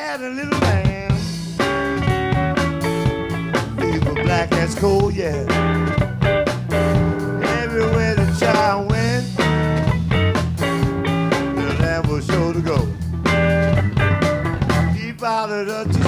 had a little lamb. People black as coal, yeah. Everywhere the child went, the lamb was sure to go. Keep out of the